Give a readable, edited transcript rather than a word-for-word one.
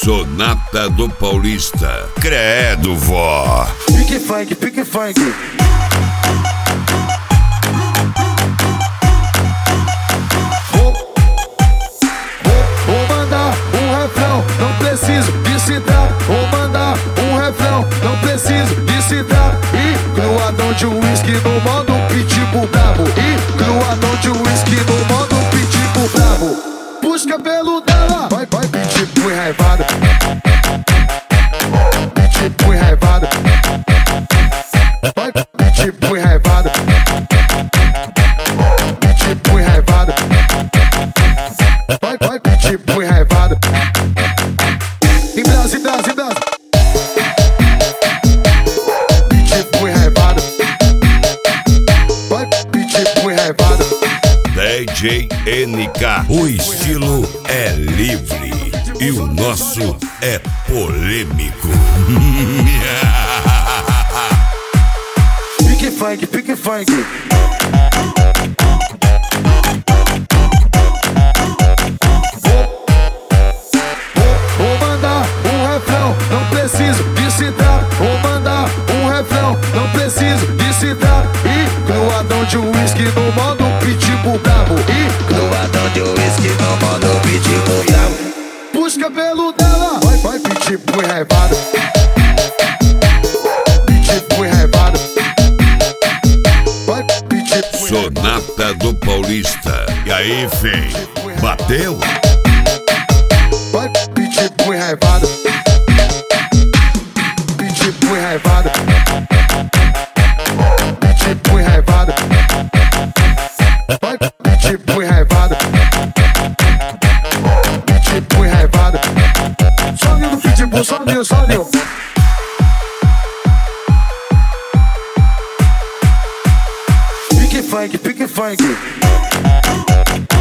Sonata do Paulista. Credo, vó. Pique funk, pique funk. Vou mandar um refrão, não preciso de citar. Vou mandar um refrão, não preciso de citar. E cruadão de uísque no modo pitbull brabo. E cruadão de uísque no modo pitbull brabo. Puxa cabelo dela, vai pitbull enraivado. Pitbull enraivado. Vai pitbull enraivado. Pitbull enraivado. Vai pitbull enraivado. Em Brasil, Brasil, Brasil. Pitbull enraivado. Vai pitbull enraivado. DJ NK. O estilo é livre e o nosso é polêmico. Pique funk, pique funk. Vou mandar um refrão, não preciso de citar. Vou mandar um refrão, não preciso de citar. E cruadão de uísque no modo pitbull brabo. E cruadão de uísque no modo pitbull brabo. Puxa cabelo dela, vai pitbull enraivado. Pitbull enraivado. Vai pitbull. Sonata do Paulista. E aí, vem? Bateu? Vai pitbull enraivado. Pitbull enraivado. Pitbull enraivado. Vai pitbull enraivado. Pitbull enraivado. Sobe no pitbull, sobe, sobe. Pique funk, pique funk.